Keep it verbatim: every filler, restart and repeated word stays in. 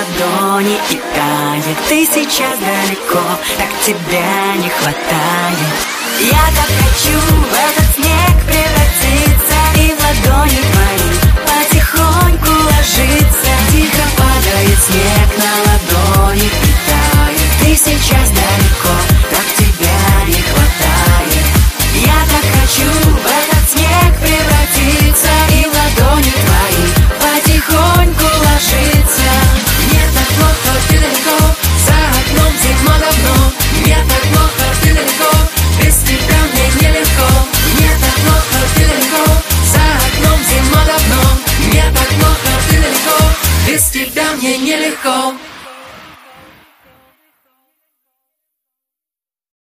ладони и тает. Ты сейчас далеко, так тебя не хватает. Я так хочу в этот снег превратиться и в ладони твои потихоньку ложиться. Тихо падает снег на ладони и тает. Ты сейчас далеко, так тебя не хватает. Я так хочу в этот снег превратиться и в ладони твои потихоньку ложиться. Мне так плохо, ты далеко, за окном зима давно. Мне так плохо, ты далеко, без тебя мне нелегко. Мне так плохо, ты далеко, за окном зима давно. Мне так плохо, ты далеко, без тебя мне нелегко.